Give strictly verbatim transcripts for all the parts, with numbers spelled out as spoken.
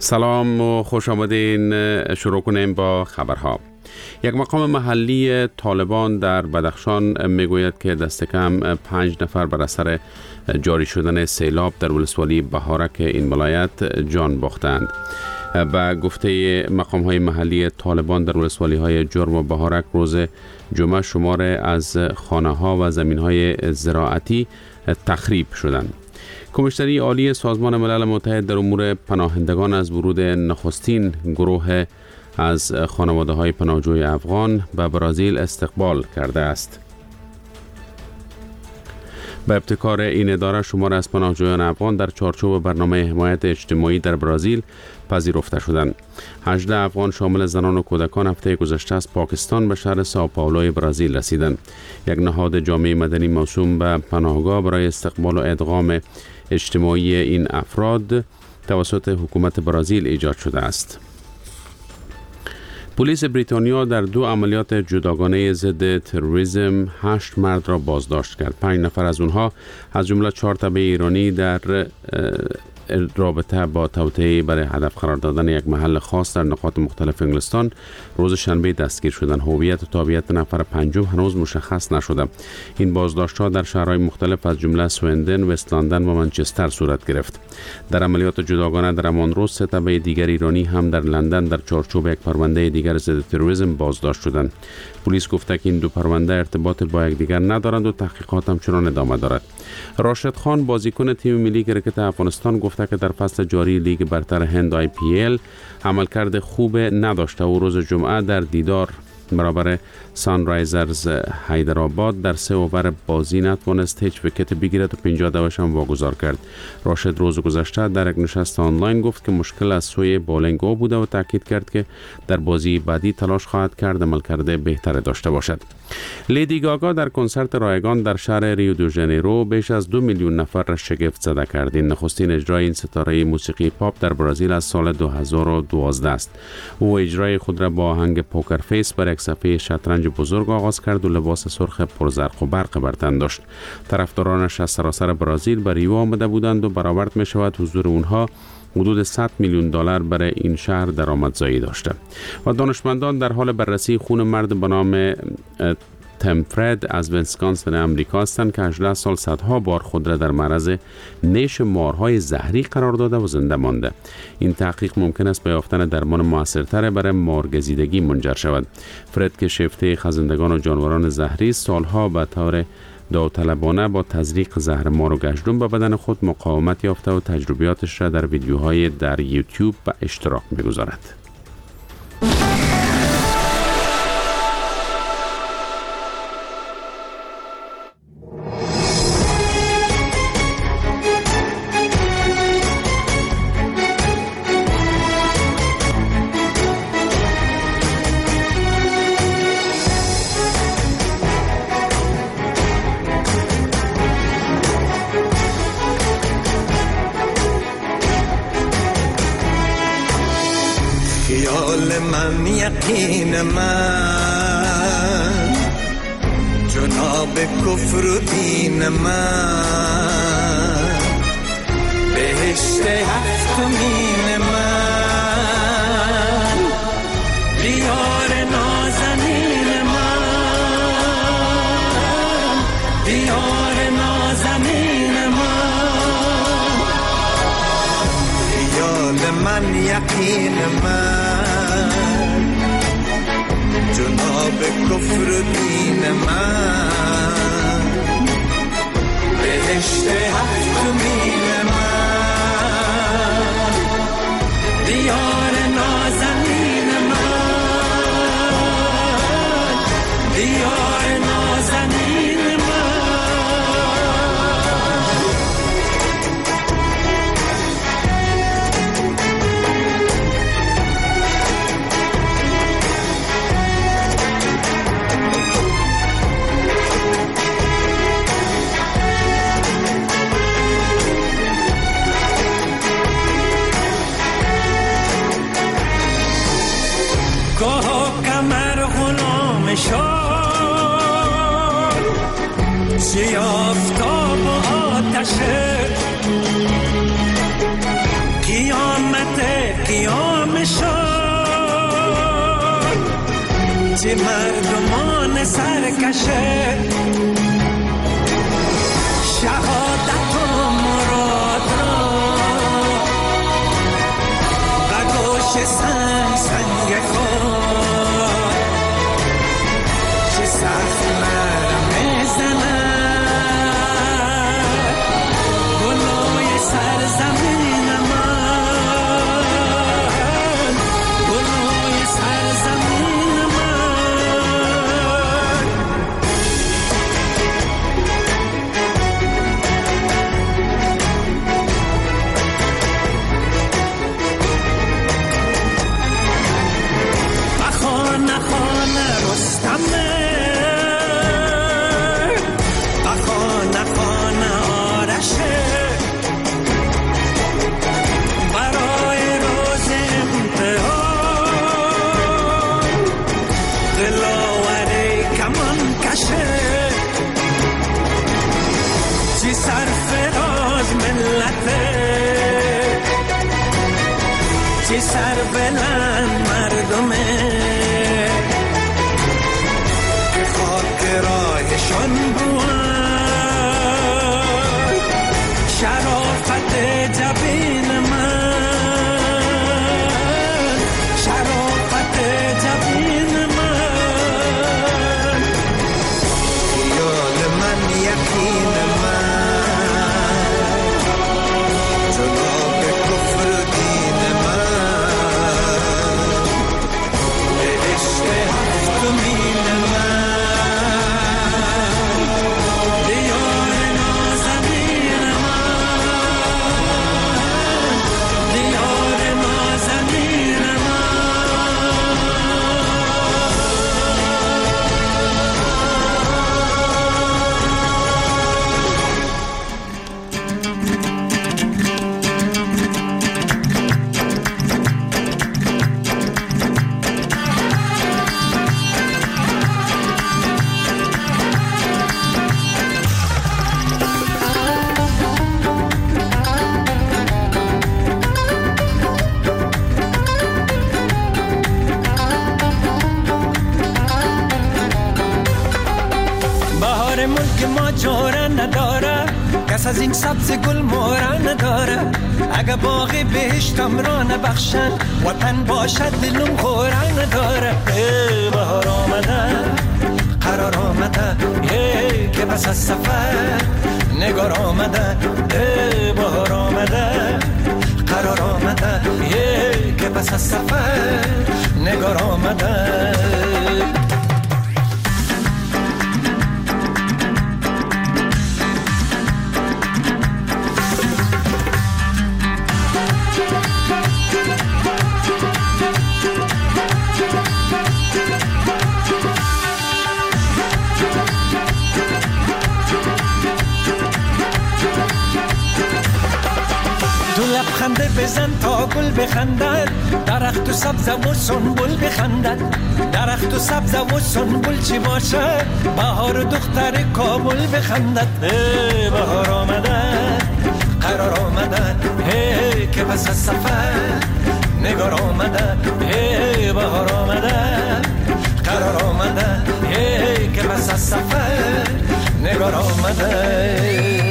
سلام و خوش آمدین. شروع کنیم با خبرها. یک مقام محلی طالبان در بدخشان میگوید که دست کم پنج نفر بر اثر جاری شدن سیلاب در ولسوالی بهارک این ولایت جان باختند. با گفته مقام های محلی طالبان در ولسوالی های جرم و بهارک روز جمعه شمار از خانه ها و زمین های زراعتی تخریب شدند. کمیشنری عالی سازمان ملل متحد در امور پناهندگان از ورود نخستین گروه از خانواده های پناهجوی افغان به برزیل استقبال کرده است. به ابتکار این اداره شمار از پناهجویان افغان در چارچوب برنامه حمایت اجتماعی در برزیل پذیرفته شدند. هجده افغان شامل زنان و کودکان هفته گذشته از پاکستان به شهر سائوپائولو برزیل رسیدند. یک نهاد جامعه مدنی موسوم به پناهگاه برای استقبال و ادغام اجتماعی این افراد توسط حکومت برزیل ایجاد شده است. پلیس بریتانیا در دو عملیات جداگانه ضد تروریسم هشت مرد را بازداشت کرد. پنج نفر از اونها از جمله چهار تبع ایرانی در رابطه با توطئه برای هدف قرار دادن یک محل خاص در نقاط مختلف انگلستان روز شنبه دستگیر شدند. هویت و تابعیت نفر پنجم هنوز مشخص نشده. این بازداشت‌ها در شهرهای مختلف از جمله سوئندن، وست لندن و منچستر صورت گرفت. در عملیات جداگانه در همان روز سه تبع دیگر ایرانی هم در لندن در چارچوب یک پرونده دیگر ضد تروریسم بازداشت شدند. پلیس گفته که این دو پرونده ارتباط با یکدیگر ندارند و تحقیقات همچنان ادامه دارد. راشد خان بازیکن تیم ملی کرکت افغانستان گفته که در فصل جاری لیگ برتر هند آی پی ال عملکرد خوب نداشته و روز جمعه در دیدار برابر سانرایزرز حیدرآباد در سه اوور بازی نتوانست هیچ ویکت بگیرد و پنجاه دوش هم واگذار کرد. راشد روز گذشته در یک نشست آنلاین گفت که مشکل از سوی بالینگ او بوده و تاکید کرد که در بازی بعدی تلاش خواهد کرد عملکرد بهتر داشته باشد. لیدی گاگا در کنسرت رایگان در شهر ریو دو ژانیرو بیش از دو میلیون نفر را شگفت زده کرد. این نخستین اجرای این ستاره موسیقی پاپ در برزیل از سال دو هزار و دوازده است. او اجرای خود را با آهنگ پوکر فیس بر یک صفحه شطرنج بزرگ آغاز کرد و لباس سرخ پرزرق و برق بر تن داشت. طرفدارانش از سراسر برزیل به ریو آمده بودند و برآورد می شود حضور اونها حدود صد میلیون دلار برای این شهر درآمدزایی داشته. و دانشمندان در حال بررسی خون مرد به نام تم فرد از ویسکانسین امریکا هستند که هجده سال صدها بار خود را در معرض نیش مارهای زهری قرار داده و زنده مانده. این تحقیق ممکن است به یافتن درمان موثرتر برای مارگزیدگی منجر شود. فرد که شیفته خزندگان و جانوران زهری سالها به طور داوطلبانه با تزریق زهر مار و گژدم به بدن خود مقاومت یافته و تجربیاتش را در ویدیوهای در یوتیوب به اشتراک می‌گذارد. خیال من یقین من جناب کفر و دین من بهشت هفتمین من دیار نازنین من دیار نازنین من خیال من یقین من جناب کفر و دین من بهشت هفتمین من دیار نازنین من دیار نازنین سی آفتاب و آتشه قیامت قیام شد چه مردمان سرکشه شهادت و مراد را و گوش سنگ سنگ خود چه سخت نرم زند گلوی سرزمین من گلوی سرزمین من خانه خانه رستمه و خانه خانه آرشه برای روز امتحان دلاور کمان کشه چی سرفراز ملته چی سر بلند مردمه که خاک راهشان بود شرافت جبین من شرافت جبین من خیال من یقین من جناب کفر دین من بهشت هفت میل من دیار نازنین من دیار نازنین من بهار ملک ما جوره نداره کس از این سبز گل موره نداره اگه باغی بهشتم را نبخشن وطن باشد دلم خوره نداره ای بهار آمده قرار آمده ای که بس از سفر نگار آمده ای بهار آمده قرار آمده ای که بس از سفر نگار آمده تو لبخنده بزن تا گل بخندد درخت و سبز و سنبل بخندد درخت و سبز و سنبل چی باشه بهار و دختر کابل بخندد ای بهار آمده قرار آمده ای که پس از سفر نگار آمده ای بهار آمده قرار آمده ای که پس از سفر نگار آمده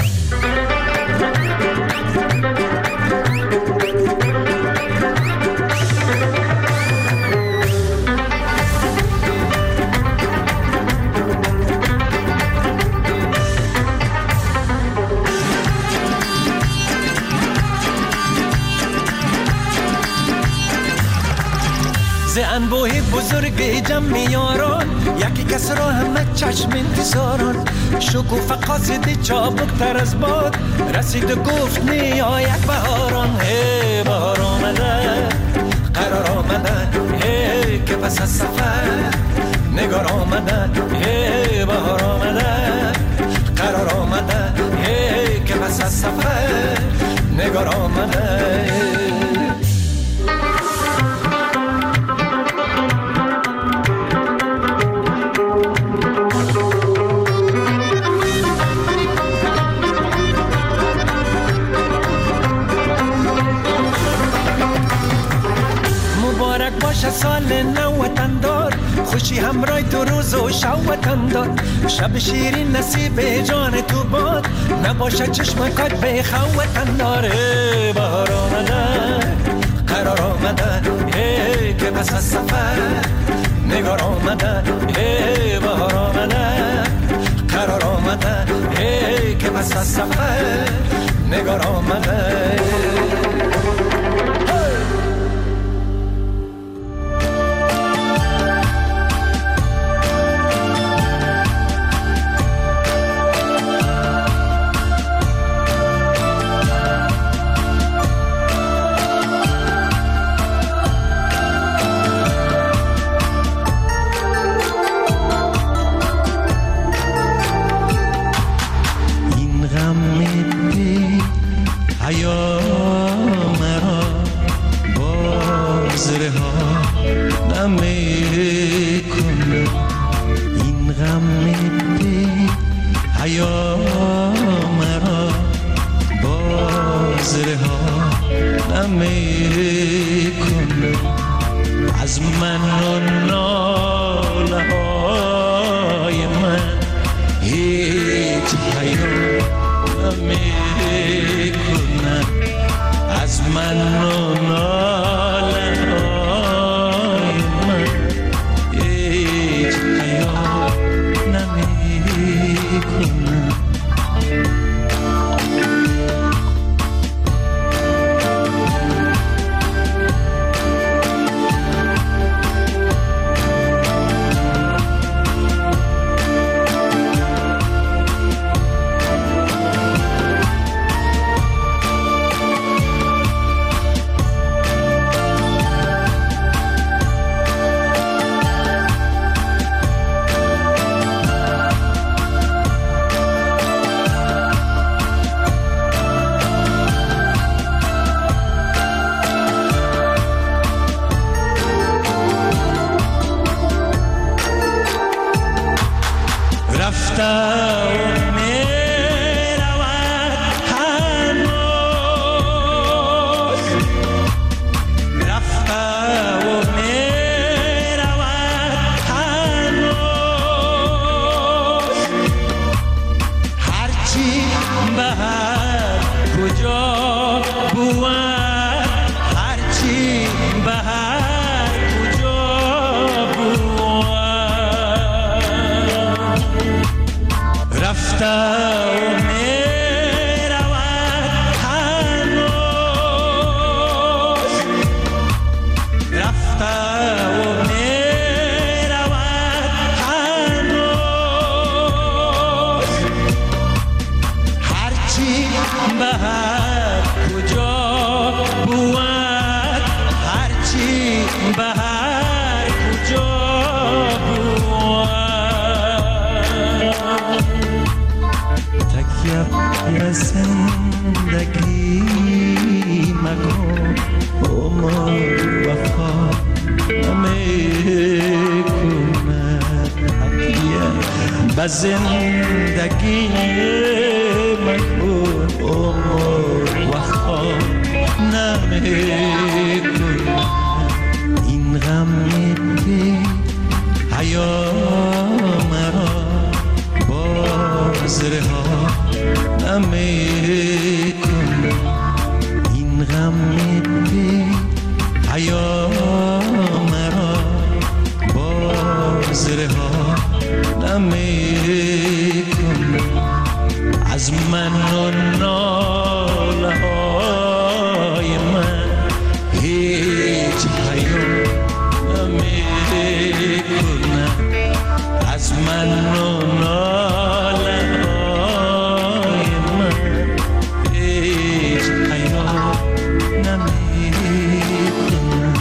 ز انبوه بزرگ جمع یاران یکی کس را همه چشم انتظاران شکوفه قاصد چابک تر از باد رسید و گفت می آید بهاران ای بهار آمده قرار آمده ای که پس از سفر نگار آمده ای بهار آمده قرار آمده ای که پس از سفر نگار آمده باشه سال نو وطن دار، خوشی همراه دو روز و شب وطن دار. شب شیرین نصیب جان تو باد، نباشه چشم کات به خو وطن دار. بهار آمده قرار آمده که پس از سفر نگار آمده. بهار آمده قرار آمده که پس از سفر نگار آمده. زندگی مکن عمر وفا نمیکن. این غم بی حیا مرا باز رها نمیکن. این غم بی حیا مرا باز رها نمیکن. از من و ناله های من هیچ حیا نمیکن. از من و ناله های من هیچ حیا نمیکن.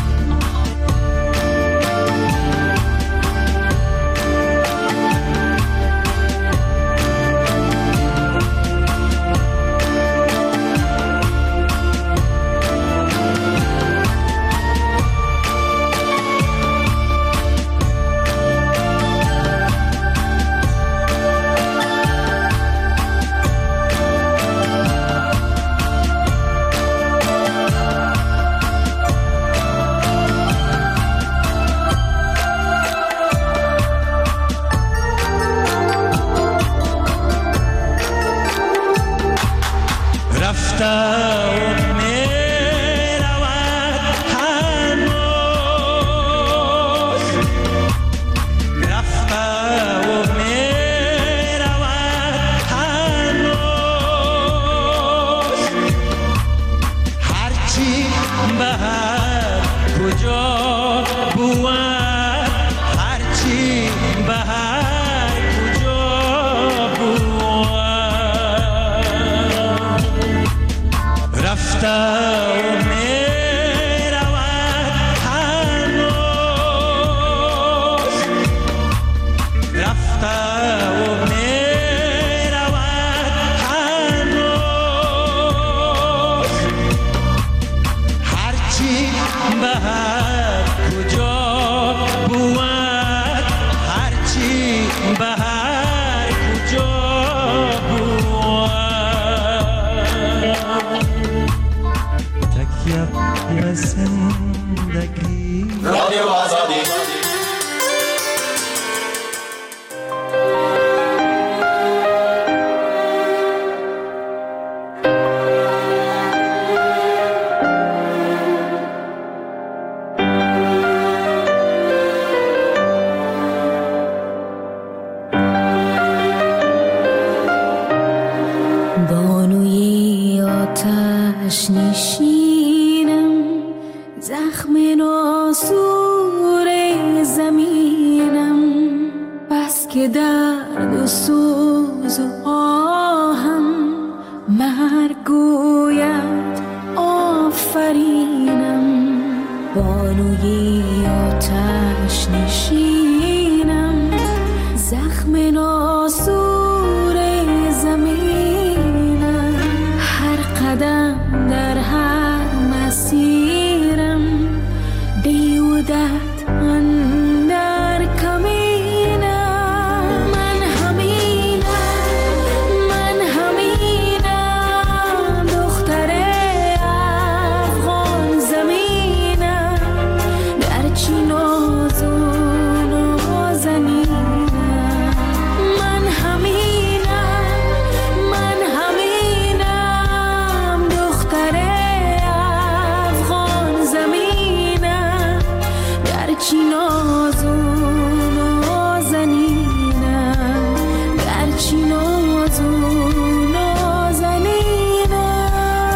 بهر کجا بود هرچی بهر کجا بود رفته و می رود هنوز رفته و می رود هنوز هرچی بهر کجا بود هرچی بهر کجا بود تکیه به زندگی رادیو آزادی بانوی آتش نشینم زخم ناسور زمینم بس که درد و سوز و آهم مرگ گوید آفرینم بانوی آتش نشینم زخم ناسور زمینم هر قدم در هر مسیرم بیودت اندر کمینم من همینم من همینم دختر افغان زمینم در چی ناز و نازنینم من همینم من همینم دختر افغان زمینم در چی ناز و نازنینم در چی ناز و نازنینم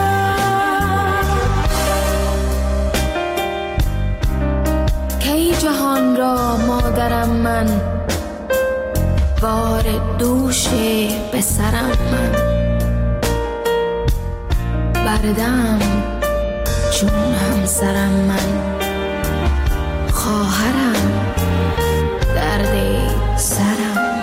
کی جهان را مادرم من بار دوش به سرم من بردم چون همسرم من خواهرم درد سرم من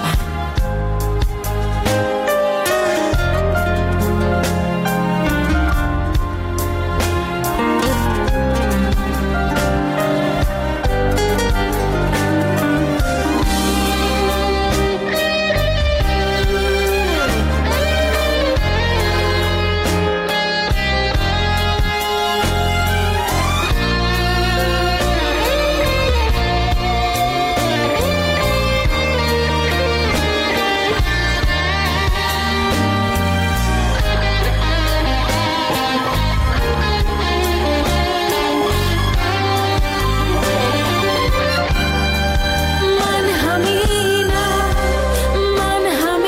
من همینم من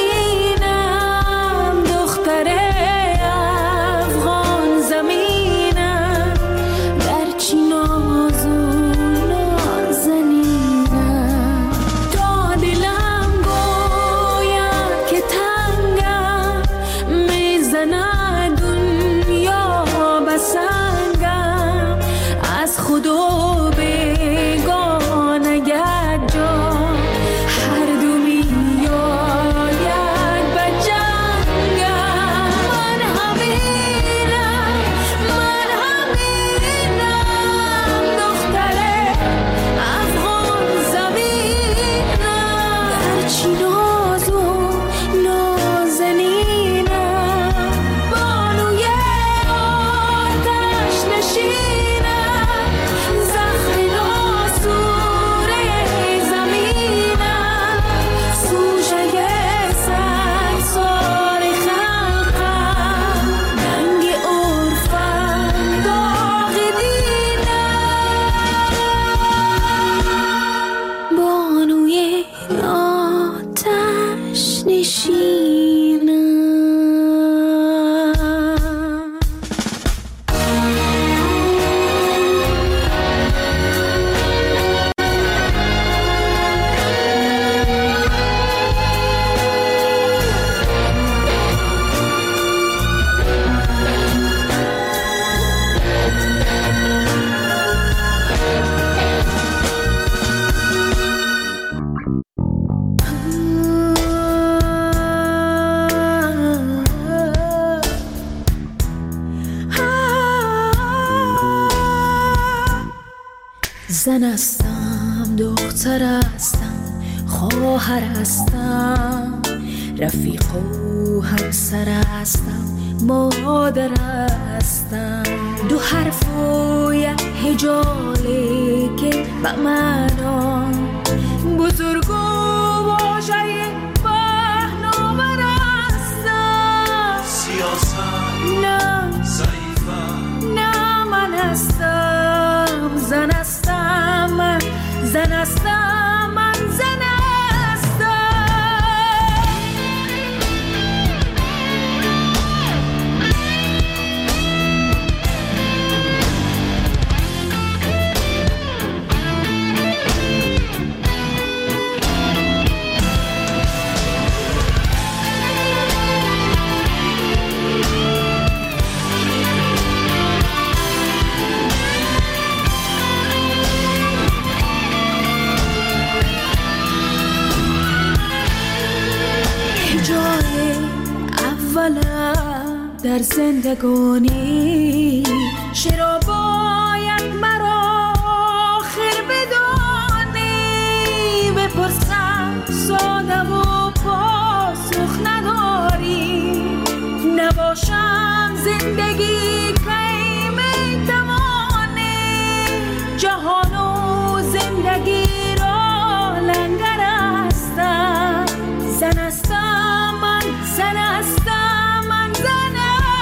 همینم دختر افغان زمینم در چی ناز و نازنینم تا دلم گوید که تنگم میزند دنیا به سنگم از خود و بیگانه یک جا هر دو میاید به جنگم من همینم من همینم دختر افغان زمینم در چی ناز و نازنینم بانوی آتش نشینم زن هستم، دختر هستم، خواهر هستم، رفیق و همسر هستم، مادر هستم. دو حرف و یک هجاله که به معنا بزرگ و واژه پهناور هستم. سیاست نه ضعیفم، نه من هستم، زن هستم، من زن هستم، من زن هستم. در زندگانی چرا باید مرا آخر بدانی؟ بپرسم ساده و پاسخ نداری. نباشم زندگی کی میتوانی؟ جهان و زندگی را لنگر هستم. زن هستم، من زن هستم، من زن هستم.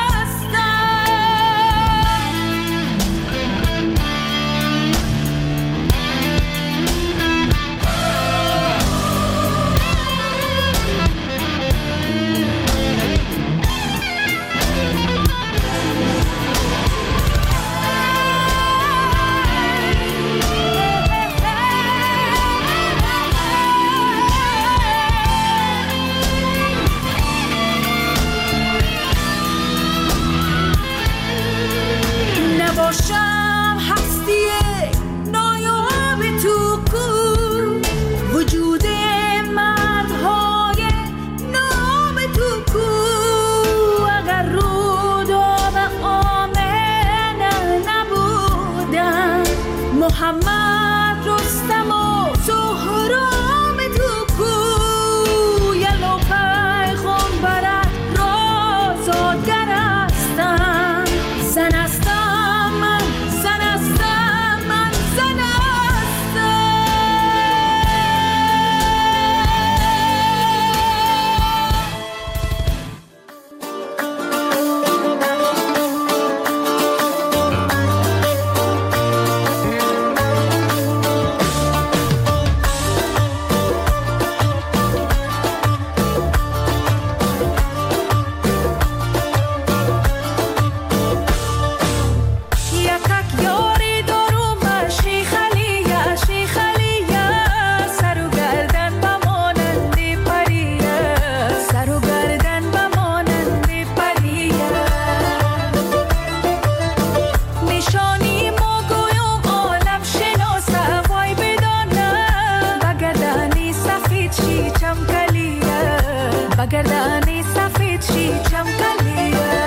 نباشم هستی نایاب تو کو، وجود مردهای نام تو کو. اگر روداب آمنه نبودم، محمد رستم و سهراب تو کو. یلو پیغمبرت را زادگر هستم. زن هستم، من زن هستم، من زن هستم. یکک یاری دارم شیخ علیه، شیخ علیه. سر و گردن بمانند پریه، سر و گردن بمانند پریه. نشانی ما گویم عالم شناسه، وای بدانم بگردانی سفید شیچم کلیه، بگردانی سفید شیچم کلیه.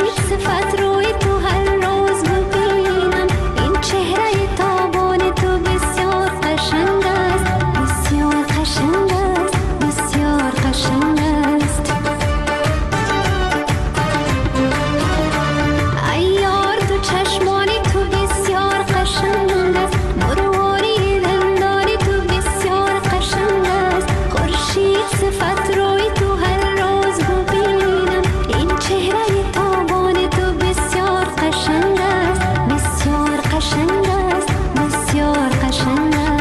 خورشید صفت روی تو هر روز ببینم. این چهره تابان تو بسیار قشنگ است، بسیار قشنگ است، بسیار قشنگ است. ای یار تو چشمانی تو بسیار قشنگ است، مرواری دندانی تو بسیار قشنگ است. خورشید صفت روی تو هر روز ببینم. این چهره تابان تو بسیار قشنگ است، بسیار قشنگ است، بسیار قشنگ است.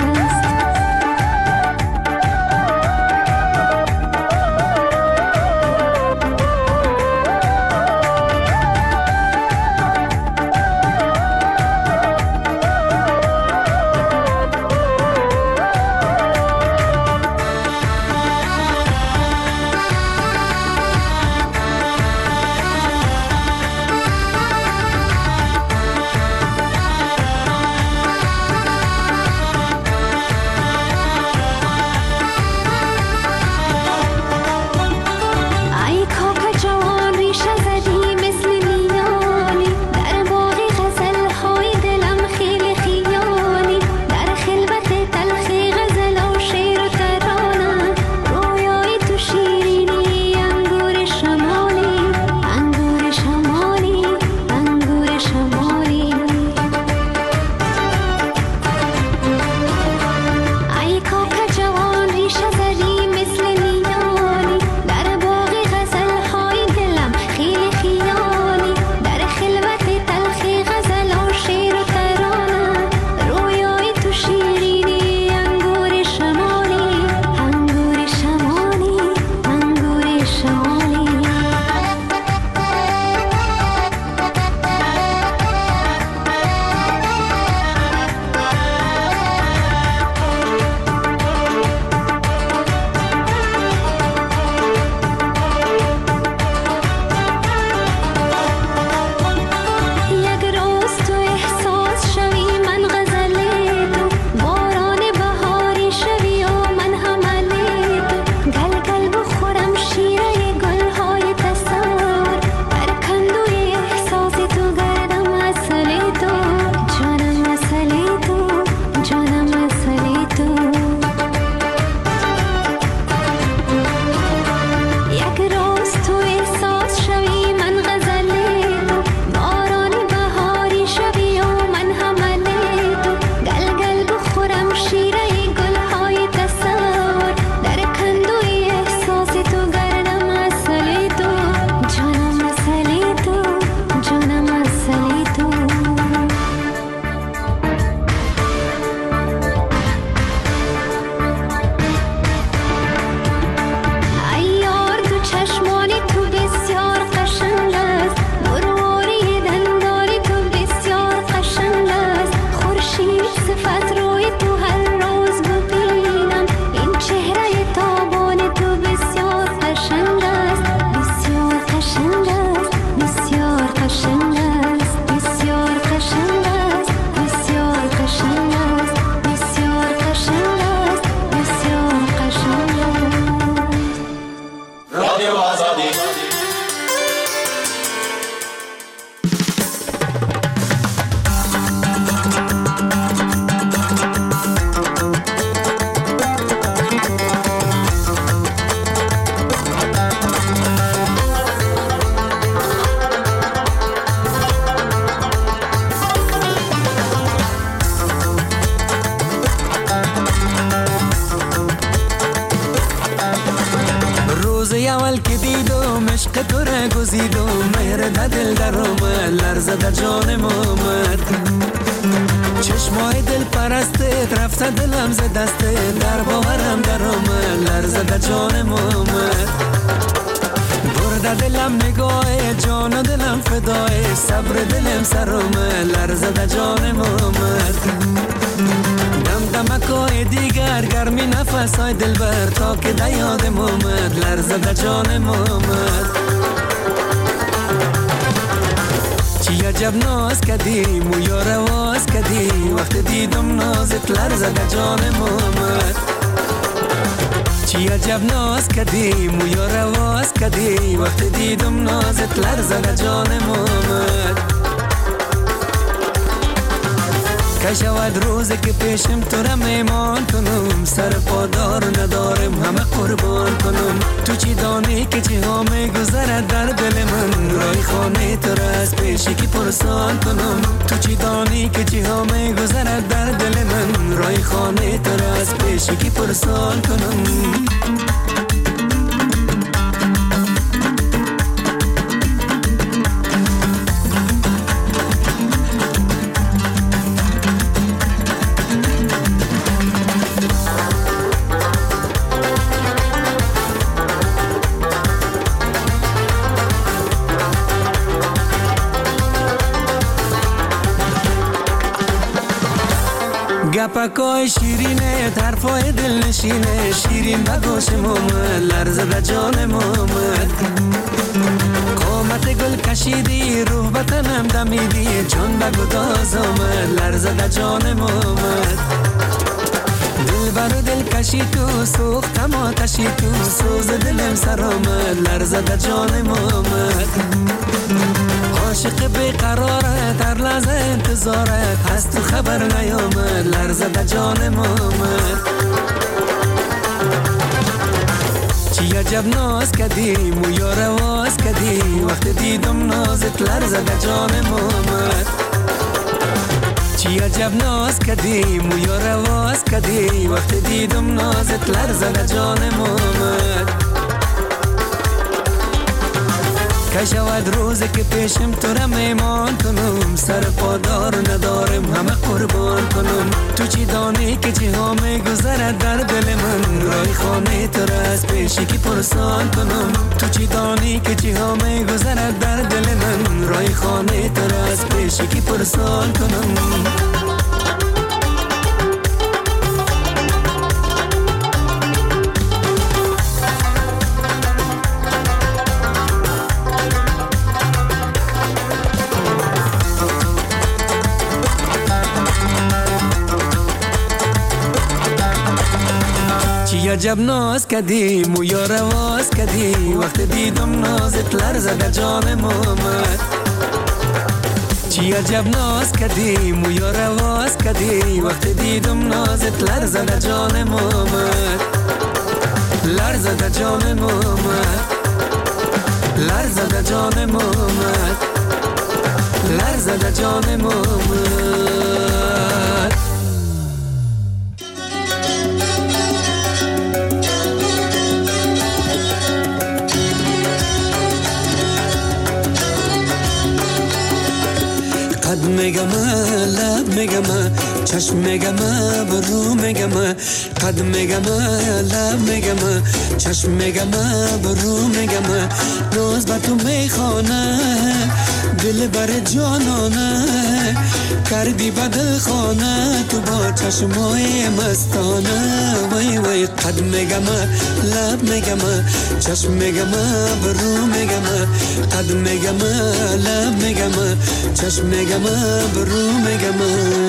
ای کاک جوان ریشه زدی مثل میانی، در باغ غزل‌های دلم خیلی خیالی. در خلوت تلخی غزل و شعر و ترانه، رویای تو شیرینی انگور شمالی، انگور شمالی، انگور شمالی. ای کاک جوان ریشه زدی مثل میانی، در باغ غزل‌های دلم خیلی خیالی. در خلوت تلخی غزل و شعر و ترانه، رویای تو شیرینی انگور شمالی، انگور شمالی، انگور شمالی. یک روز تو احساس شوی من غزل تو، باران بهاری شوی و من حمل تو. گل گل بخورم شیره گلهای تصور، در کندوی احساس تو گردم اصل تو، جانم اصل تو، جانم اصل تو. یک روز تو احساس شوی من غزل تو، باران بهاری شوی و من حمل تو. گل گل بخورم شیره گلهای تصور، در کندوی احساس تو گردم اصل تو، جانم اصل تو، جانم اصل تو. ای یار تو چشمانی تو بسیار قشنگ است، مرواری دندانی تو بسیار قشنگ است. خورشید صفت روی تو هر روز ببینم. این چهره تابان تو بسیار قشنگ است، بسیار قشنگ است، بسیار قشنگ است، بسیار قشنگ است، بسیار قشنگ است، بسیار قشنگ است، بسیار قشنگ است. رادیو آزادی. روز اول که دیدم عشق تو را گزیدم، مهر در دل در اومد، لرزه در جانم اومد. چشمای دل پرستت رفته دلم ز دستت، در باورم در اومد، لرزه در جانم اومد. برده دلم نگاه جان و دلم فدای، صبر دلم سر اومد، لرزه در جانم اومد. دم دمکای دیگر گرمی نفسای دلبر، تا که در یادم اومد، لرزه در جانم اومد. چی عجب ناز کردی مویا رواز کردی، وقت دیدم نازت لرزه در جانم اومد. چی عجب ناز کدی مویا رواز کدی وقت دیدم نازت لرزد جانم آمد که شود روزی که پیشم تو را میمان کنم سر پادار ندارم همه قربان کنم تو چی دانی که چی ها میگذرد در دل من رای خانه تو را از پیشی که پرسان کنم تو چی دانی که چی ها میگذرد در دل من رای خانه تو را از پیشی که پرسان کنم گپکای شیرینه طرفای دل نشینه شیرین بگوش مومد لرزد جان مومد قامت گل کشیدی روح بطنم دمیدی جان بگو داز آمد لرزد جان مومد دل برو دل کشی تو سوختم آتشی تو سوز دلم سر آمد لرزد جان مومد عاشق بیقرارت هر لحظه انتظارت هست تو خبر نیامد لرزد جان مومد چی عجب ناز کدی مویا رواز کدی وقت دیدم نازت لرزد جان مومد چی عجب ناز کدی مویا رواز کدی وقت دیدم نازت لرزد جان مومد که شود روزی که پیشم تو را میمان کنم سر پادار ندارم همه قربان کنم تو چی دانی که چی ها میگذرد در دل من رای خانه تو را از پیشی که پرسان کنم تو چی دانی که چی ها میگذرد در دل من رای خانه تو را از پیشی که پرسان کنم چی عجب ناز کدی مویا رواز کدی وقت دیدم نازت لرزد جان مومد چی عجب ناز کدی مویا رواز کدی وقت دیدم نازت لرزد جان مومد لرزد جان مومد لرزد جان مومد لرزد جان مومد قد میگم لب میگم چشم میگم برو میگم قد میگم لب میگم چشم میگم برو میگم روز با تو میخوانه دل بر جانانه کردی بدل خانه تو با چشمای مستانه وای وای قد میگم لب میگم چشم میگم برو میگم قد میگم لب میگم چشم میگم برو میگم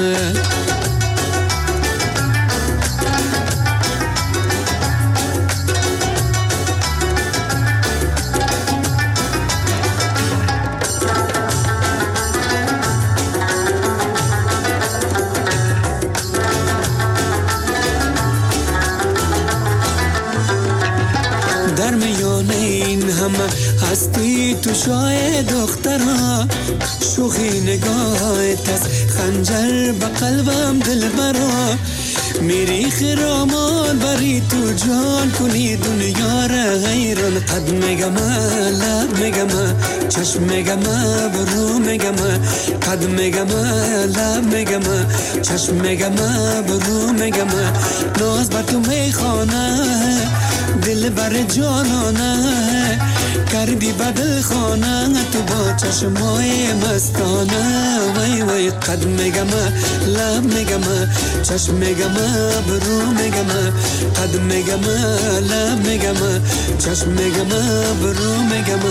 در میانه این همه هستی تو شای دخترها شوخی نگاهت از خنجر به قلبم دل برا میری خرامان بری تو جان کنی دنیا را غیران قد میگم لب میگم چشم میگم برو میگم قد میگم لب میگم چشم میگم برو میگم ناز بر تو میخوانه دل بر جانانه کردی بدل خانه تو با چشمای مستانه وای وای قد میگم لب میگم چشم میگم برو میگم قد میگم لب میگم چشم میگم برو میگم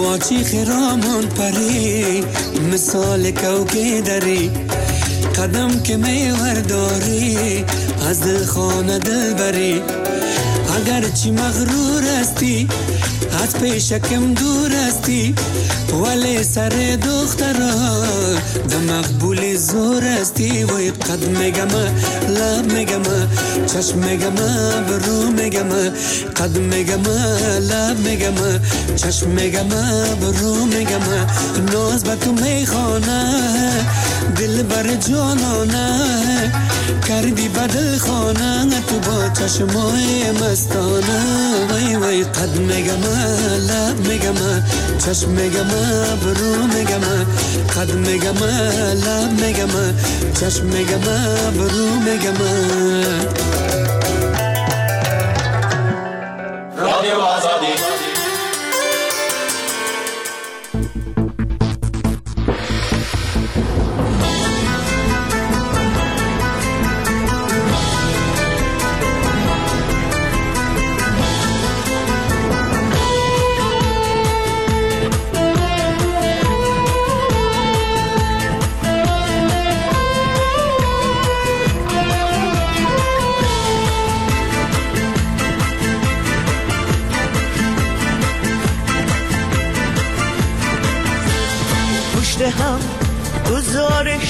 واچی خرامان پری مثال کوکی دری قدم که میور داری از دل خانه دل بری اگر چی مغرور استی از پیشکم دور استی ولی سر دخترا ده مقبول زور استی وی قد میگم لب میگم چشم میگم برو میگم قد میگم لب میگم چشم میگم برو میگم ناز به تو میخوانه دل بر جانانه کردی بدل خانه تو با چشمای مستانه وی وی قد میگم لب میگم چشم میگم برو میگم قد میگم لب میگم چشم میگم برو میگم رادیو آزادی هم گزارش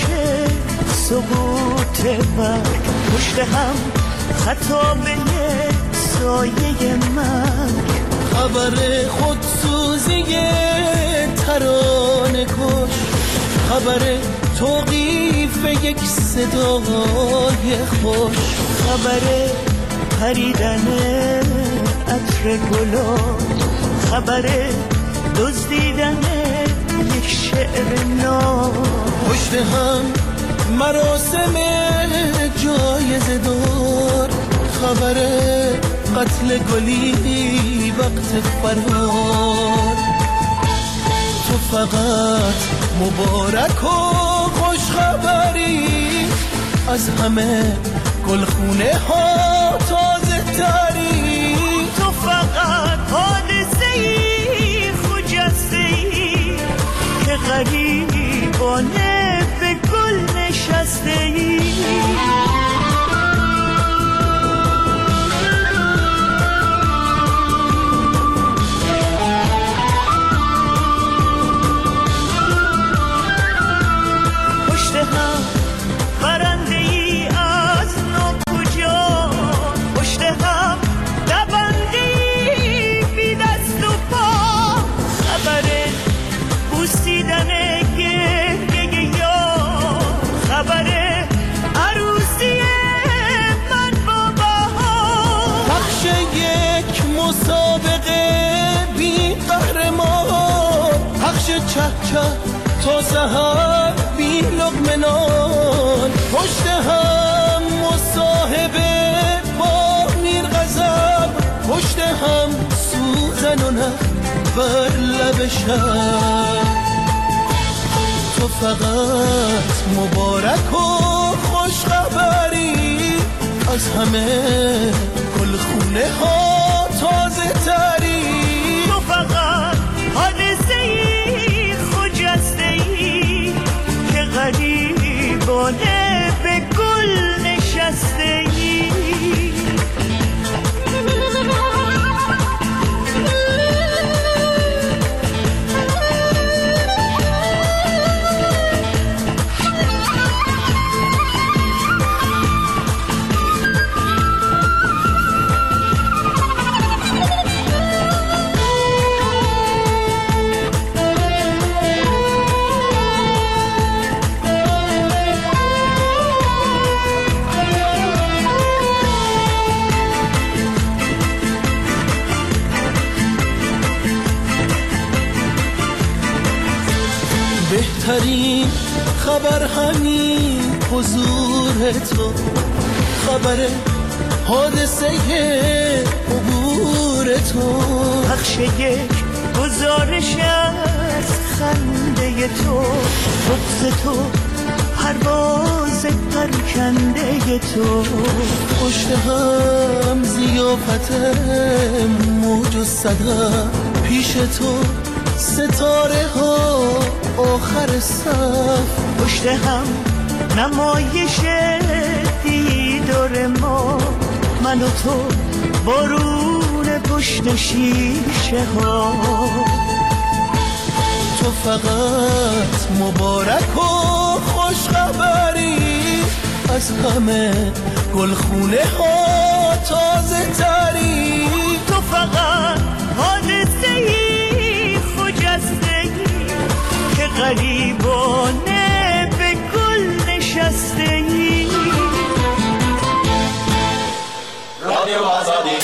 سقوط مرگ پشت هم خطابه سایه مرگ خبر خودسوزی ترانه کش خبر توقیف یک صدای خوش خبر پریدن عطر گلا خبر دزدیدن یک شعر نو پشت هم مراسم جایزه دار خبر قتل گلی وقت فرار تو فقط مبارک و خوش خبری از همه گلخونه ها تازه تری تو فقط حادثه‌ای خجسته‌ای که غریبانه به گل نشسته‌ای پشت هم برنده‌ای از ناکجا پشت هم دونده‌ای بی دست و پا خبر بوسیدن گریه یا خبر عروسی من با بهار بخش یک مسابقه بی قهرمان پخش چه چه تا سحر بی لقمه نان پشت هم مصاحبه با میر غضب پشت هم سوزن و نه بر لب شب تو فقط مبارک و خوش خبری از همه گلخونه ها تازه تری تو فقط حادثه‌ای خجسته‌ای که غریبانه به گل نشسته‌ای بهترین خبر همین حضور تو خبر حادثه عبور تو پخش یک گزارش از خنده تو بغض تو پرواز پرکنده تو پشت هم زیافت موج و صدا پیش تو ستاره ها آخر صف پشت هم نمایش دیدار ما، من و تو بارون پشت شیشه ها. تو فقط مبارک و خوش خبری، از همه گلخونه ها تازه تری. تو فقط حادثه ای خجسته ای که غریبانه به گل نشسته ای. رادیو آزادی.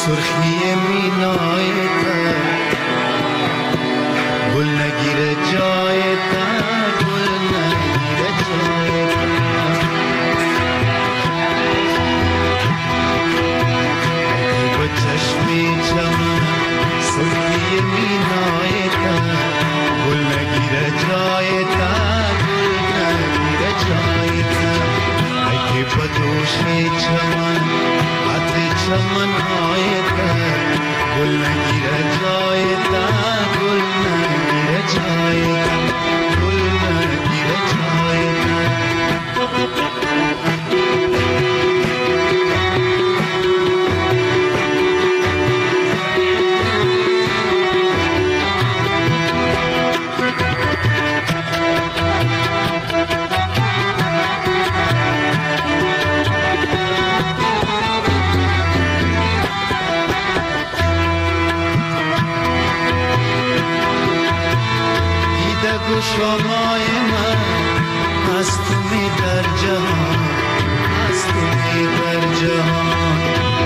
سرخی مینای تا گل نگیره جای تا گل نگیره جای تا با چشمی چمن سرخی مینای تا گل نگیره جای تا گل نگیره جای تا اگه با دوشی چمن عطر چمن های تا گل نگیره جای تا گل نگیره جای تا گل نگیره جای تا شمای من از تو می در جهان از تو می در جهان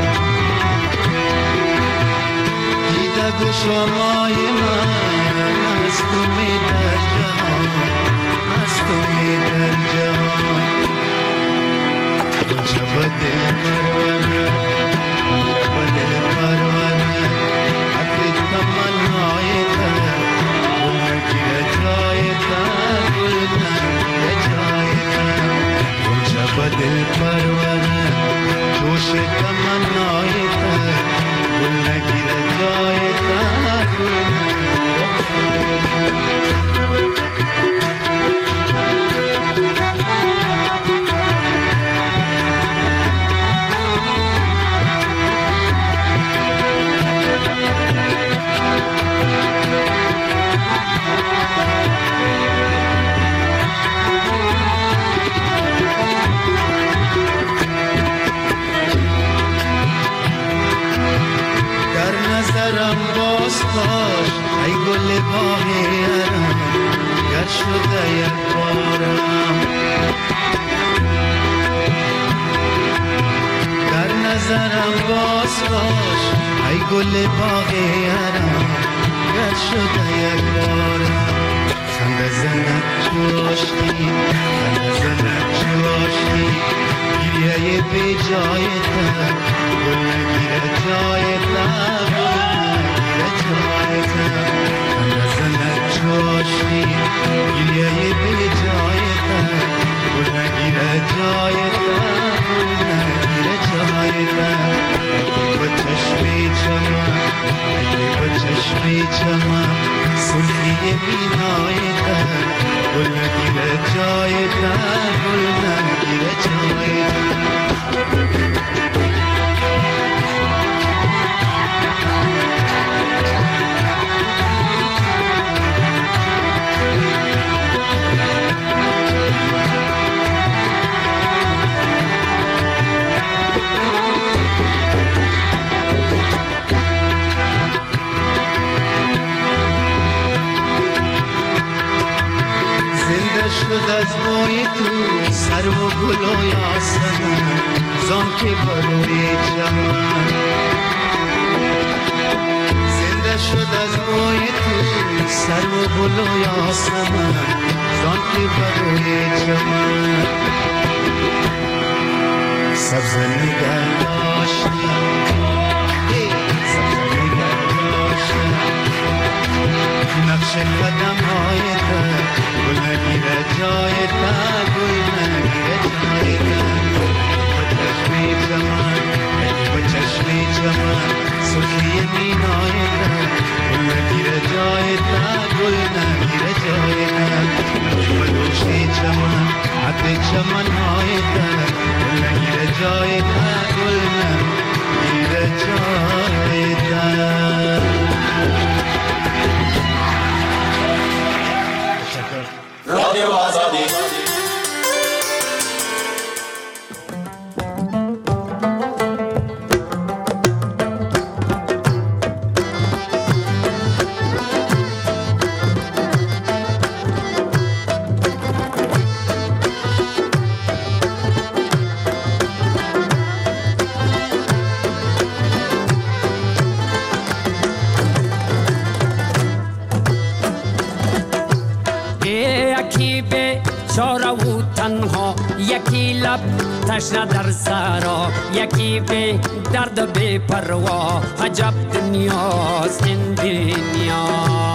دیده گو شمای من از تو می در جهان از تو می در جهان جب دل پروانه جب دل پروانه حتی تمنای تا گل جای تا گل نگیره جای تا جب دل پروانه جوش تمنای تا گل نگیره جای تا گل نگیره جای تا باش ای گل باغیرم گر شده یک بارم در نظرم باز باش ای گل باغیرم گر شده یک بارم خنده زنک چوشتی خنده زنک چوشتی گریه بی جای تا گل نگیره جای تا جای تا خنده چوشی گریه به جای تا گل نگیره جای تا گل نگیره جای تا اگه با چشمی چمن اگه با چشمی چمن سرخی مینای تا گل نگیره جای تا گل نگیره جای تا شد از بوی تو سر و گل و یاسمن زان که بروی چمن زنده شد از بوی تو سر و گل و یاسمن زان که بروی چمن سبز نگر داشتی سبز نگر داشتی نقش قدم های تا گل نگیره جای تا گل نگیره جای تا با چشمی چمن با چشمی چمن سرخی مینای تا گل نگیره جای تا گل نگیره جای تا با دوشی چمن حتی چمن های تا گل نگیره جای تا گل نگیره جای تا رادیو آزادی بیچاره و تنها، یکی لب تشنه در سرا، یکی به درد و به پروا. عجب دنیاست این دنیا.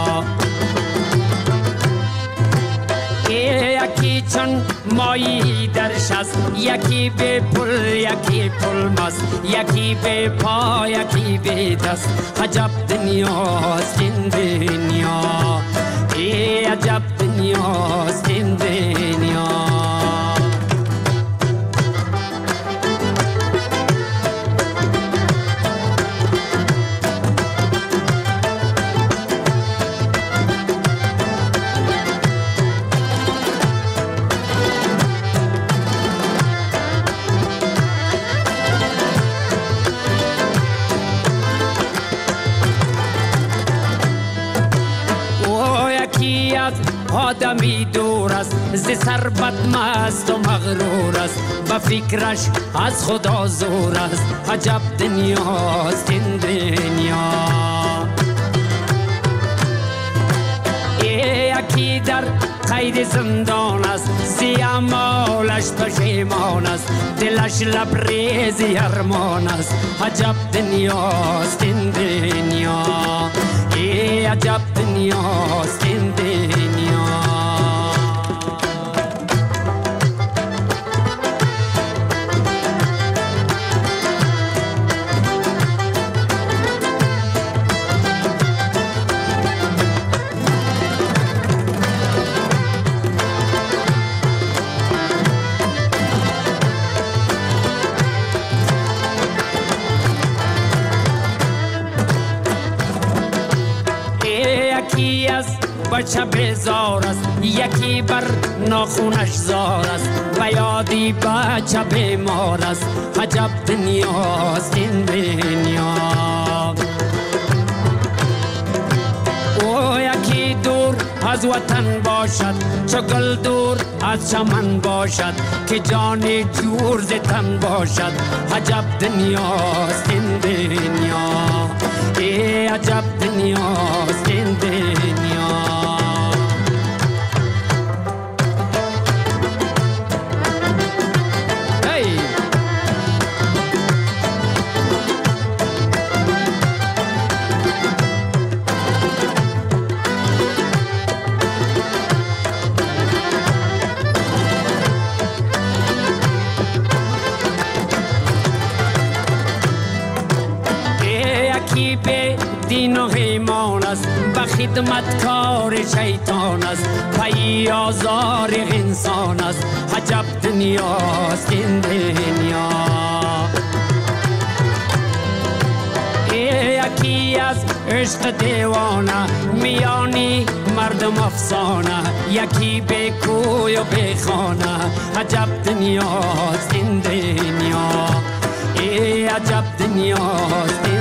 یکی چون مایی درش است، یکی به پل یکی پل مست، یکی به پا یکی به دست. عجب دنیاست این دنیا. ای عجب دنیاست این دنیا. آدمی دور است ز ثروت مست و مغرور است، به فکرش از خدا زور است. عجب دنیاست این دنیا. یکی در قید زندان است، زی اعمالش پشیمان است، دلش لبریزی ارمان است. عجب دنیاست این دنیا. ای عجب دنیاست این دنیا. بچه بیزار است، یکی بر ناخونش زار است، و یادی بچه بیمار است. عجب دنیاست این دنیا. او یکی دور از وطن باشد، چو گل دور از چمن باشد، که جان جور ز تن باشد. عجب دنیاست این دنیا. ای عجب دنیاست این دنیا. دین و ایمان است، به خدمتکار شیطان است، پی آزار انسان است. عجب دنیاست این دنیا. یکی از عشق دیوانه، میانی مردم افسانه، یکی به کوی و به خانه. عجب دنیاست این دنیا. ای عجب دنیاست